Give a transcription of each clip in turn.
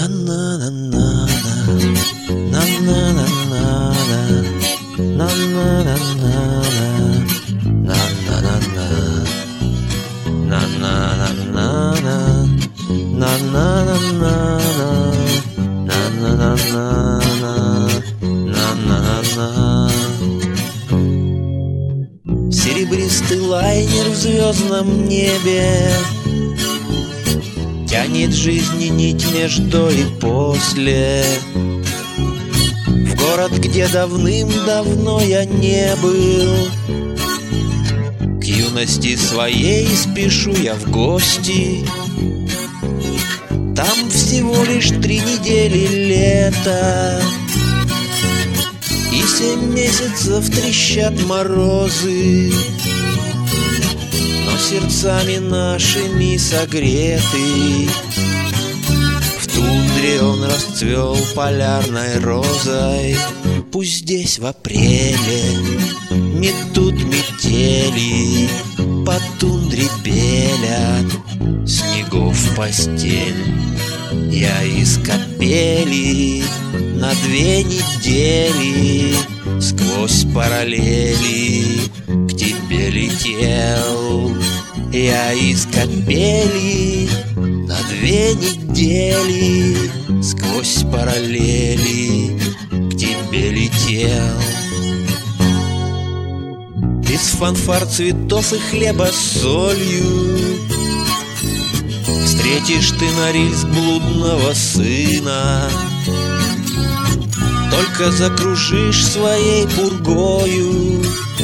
Серебристый лайнер в звездном небе тянет жизни нить между и после. В город, где давным-давно я не был, к юности своей спешу я в гости. Там всего лишь 3 недели лета, и 7 месяцев трещат морозы, но сердцами нашими согреты. В тундре он расцвел полярной розой. Пусть здесь в апреле метут метели, по тундре белят снегов постель. Я из капели на 2 недели сквозь параллели к тебе летел. Я из капели на 2 недели сквозь параллели к тебе летел. Без фанфар, цветов и хлеба с солью встретишь ты Норильск блудного сына. Только закружишь своей пургою,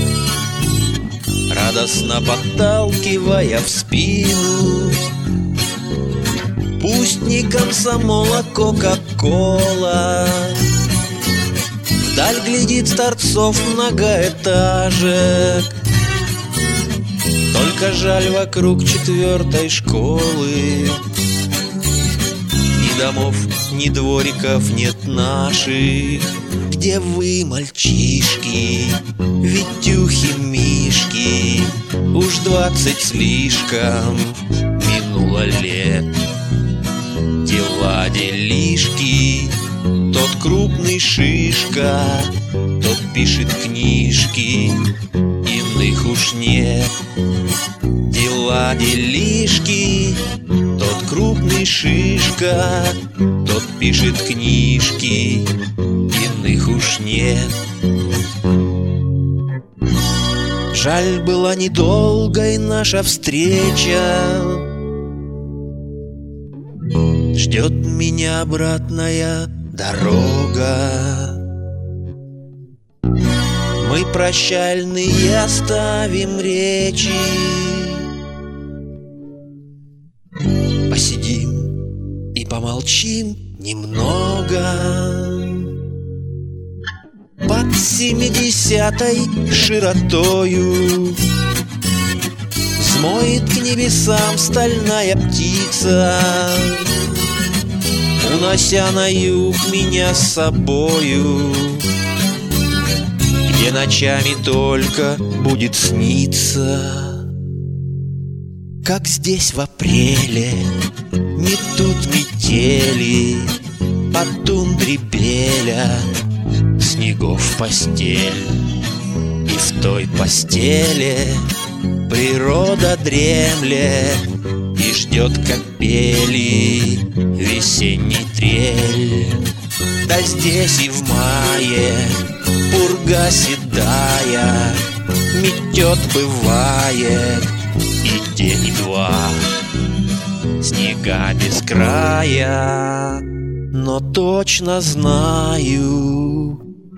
радостно подталкивая в спину. Пусть не комсомол, а кока-кола, вдаль глядит с торцов многоэтажек. Только жаль, вокруг 4-й школы ни домов, ни двориков нет наших. Где вы, мальчишки, Витюхи-мишки? Уж 20 слишком минуло лет. Дела, делишки, тот крупный шишка, тот пишет книжки, иных уж нет. Дела, делишки, тот крупный шишка, тот пишет книжки, иных уж нет. Жаль, была недолгой наша встреча, ждет меня обратная дорога. Мы прощальные оставим речи, посидим и помолчим немного. Под 70-й широтою взмоет к небесам стальная птица, унося на юг меня с собою, где ночами только будет сниться, как здесь в апреле метут метели, по тундре белят снегов постель. И в той постели природа дремлет и ждет капели весенний трель. Да здесь и в мае пурга седая метет, бывает, и день, и 2, снега без края. Но точно знаю,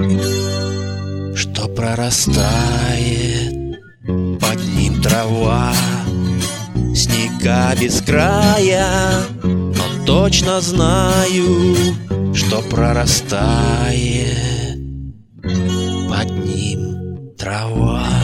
что прорастает под ним трава. Снега без края, но точно знаю, что прорастает под ним трава.